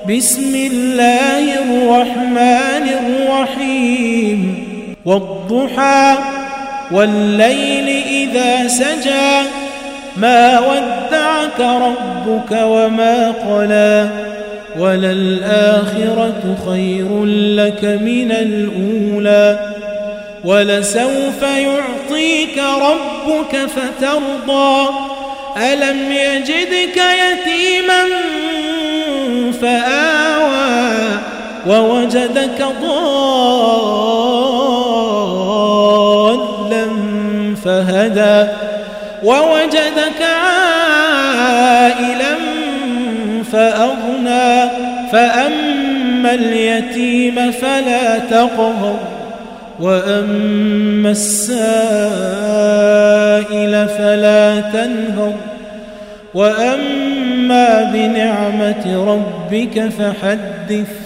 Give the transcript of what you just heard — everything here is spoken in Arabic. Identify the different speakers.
Speaker 1: بسم الله الرحمن الرحيم والضحى والليل إذا سجى ما ودعك ربك وما قلى وللآخرة خير لك من الأولى ولسوف يعطيك ربك فترضى ألم يجدك يتيما فآوى ووجدك ضالا فهدى ووجدك عائلا فأغنى فأما اليتيم فلا تقهر وأما السائل فلا تنهر وأما بنعمة ربك فحدث